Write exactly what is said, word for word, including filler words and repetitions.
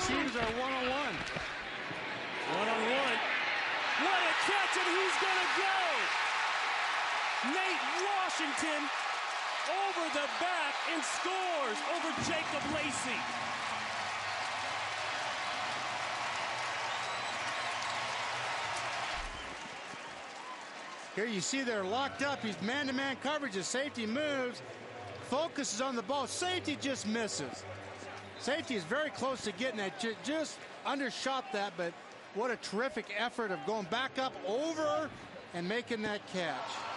teams are one-on-one. One-on-one. What a catch, and he's going to go! Nate Washington over the back and scores over Jacob Lacey. Here you see they're locked up. He's man-to-man coverage as safety moves. Focuses on the ball. Safety just misses. Safety is very close to getting that. Just undershot that, but what a terrific effort of going back up over and making that catch.